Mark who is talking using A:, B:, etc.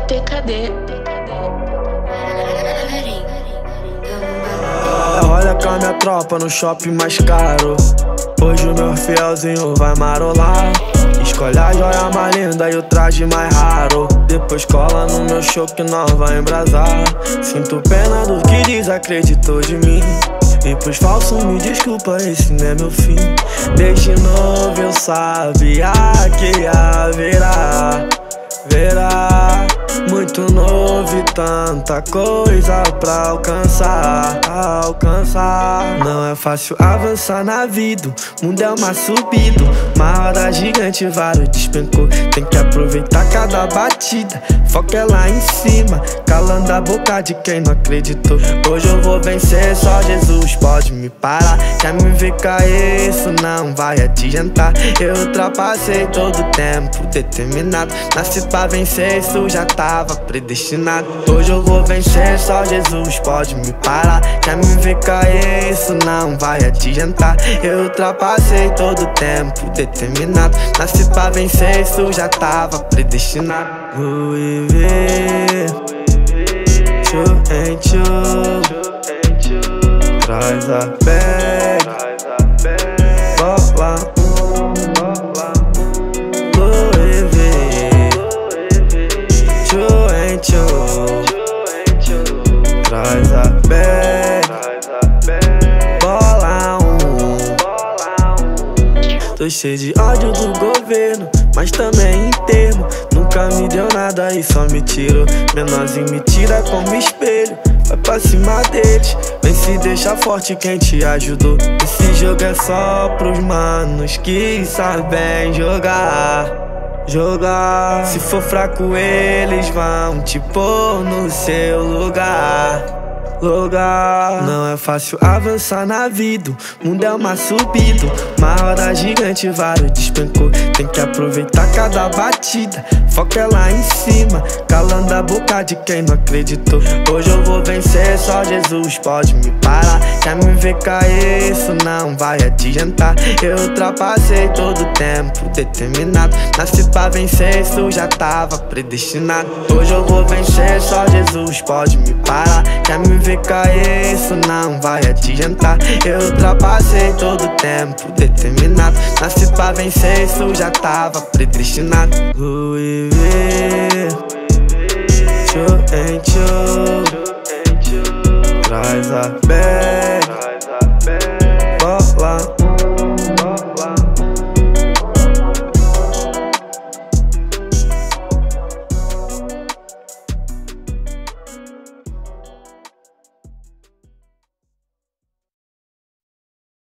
A: TKD.
B: Olha com a minha tropa no shopping mais caro. Hoje o meu fielzinho vai marolar. Escolhe a joia mais linda e o traje mais raro. Depois cola no meu show que nós vai embrasar. Sinto pena do que desacreditou de mim. E pros falsos me desculpa, esse não é meu fim. Desde novo eu sabia que haverá muito novo e tanta coisa pra alcançar. Não é fácil avançar na vida, o mundo é uma subida. Uma roda gigante, vários despencou. Tem que aproveitar cada batida, foca é lá em cima, calando a boca de quem não acreditou. Hoje eu vou vencer, só Jesus pode me parar. Quer me ver cair, isso não vai adiantar. Eu ultrapassei todo o tempo determinado. Nasci pra vencer, isso já tava predestinado. Hoje eu vou vencer, só Jesus pode me parar. Quer me ver cair, isso não vai adiantar. Eu ultrapassei todo o tempo determinado. Nasci pra vencer, isso já tava predestinado. Vou viver, tchu em tchu. Traz a bag, bola. Vou viver, tchu em tchu. Traz a bag, bola. Tô cheio de ódio do governo, mas também em termo. Nunca me deu nada e só me tirou. Menorzinho me tira como espelho, vai pra cima deles. Vem se deixar forte quem te ajudou. Esse jogo é só pros manos que sabem jogar. Se for fraco eles vão te pôr no seu lugar. Não é fácil avançar na vida, o mundo é uma subida. Uma roda gigante, vários despencou. Tem que aproveitar cada batida, foca é lá em cima, calando a boca de quem não acreditou. Hoje eu vou vencer, só Jesus pode me parar. Quer me ver cair, isso não vai adiantar. Eu ultrapassei todo o tempo determinado. Nasci pra vencer, isso já tava predestinado. Hoje eu vou vencer, só Jesus pode me parar. Quer me ver cair, isso não vai adiantar. Eu ultrapassei todo o tempo determinado. Nasci pra vencer, isso já tava predestinado. Vou viver, tchu em tchu. Traz a bag, bola.